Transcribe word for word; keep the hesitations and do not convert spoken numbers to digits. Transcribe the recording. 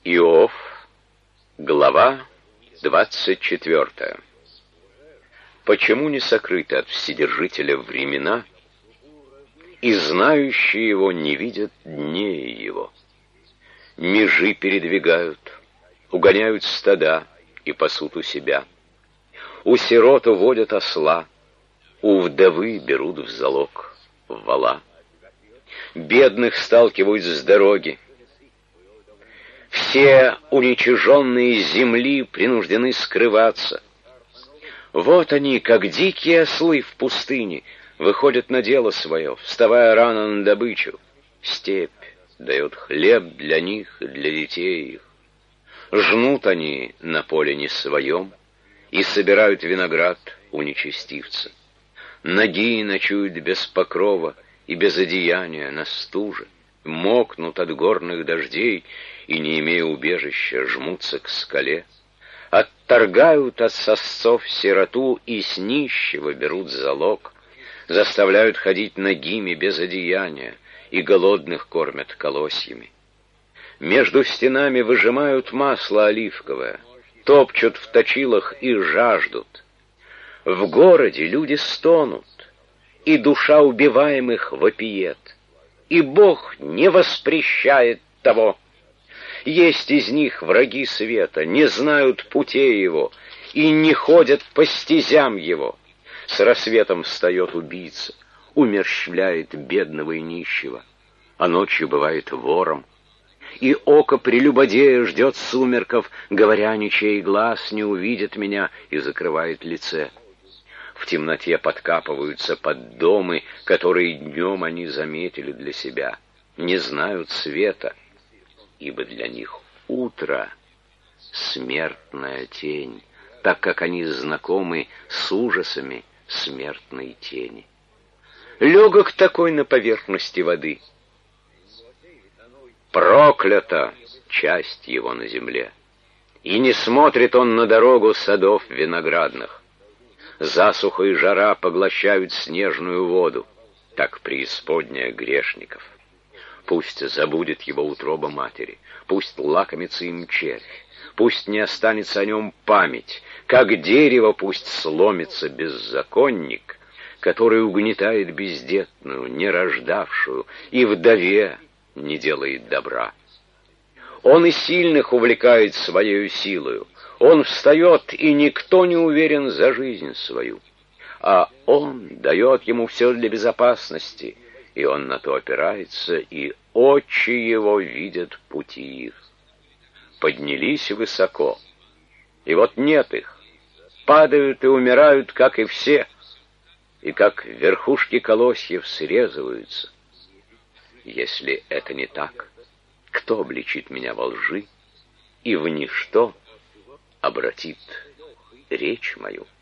Иов, глава двадцать четвёртая. Почему не сокрыты от Вседержителя времена, и знающие его не видят дней его? Межи передвигают, угоняют стада и пасут у себя. У сирот уводят осла, у вдовы берут в залог вола. Бедных сталкивают с дороги. Все уничиженные земли принуждены скрываться. Вот они, как дикие ослы в пустыне, выходят на дело свое, вставая рано на добычу. Степь дает хлеб для них и для детей их. Жнут они на поле не своем и собирают виноград у нечестивца. Ноги ночуют без покрова и без одеяния на стуже, мокнут от горных дождей и, не имея убежища, жмутся к скале. Отторгают от сосцов сироту и с нищего берут залог, заставляют ходить нагими без одеяния и голодных кормят колосьями. Между стенами выжимают масло оливковое, топчут в точилах и жаждут. В городе люди стонут, и душа убиваемых вопиет, и Бог не воспрещает того. Есть из них враги света, не знают путей его и не ходят по стезям его. С рассветом встает убийца, умерщвляет бедного и нищего, а ночью бывает вором. И око прелюбодея ждет сумерков, говоря, ничей глаз не увидит меня, и закрывает лице. В темноте подкапываются под домы, которые днем они заметили для себя, не знают света, ибо для них утро — смертная тень, так как они знакомы с ужасами смертной тени. Легок такой на поверхности воды. Проклята часть его на земле, и не смотрит он на дорогу садов виноградных. Засуха и жара поглощают снежную воду, так преисподняя грешников. Пусть забудет его утроба матери, пусть лакомится им червь, пусть не останется о нем память, как дерево пусть сломится беззаконник, который угнетает бездетную, не рождавшую, и вдове не делает добра. Он и сильных увлекает своею силою, он встает, и никто не уверен за жизнь свою, а он дает ему все для безопасности, и он на то опирается, и очи его видят пути их. Поднялись высоко, и вот нет их, падают и умирают, как и все, и как верхушки колосьев срезываются. Если это не так, кто обличит меня во лжи и в ничто обратит речь мою?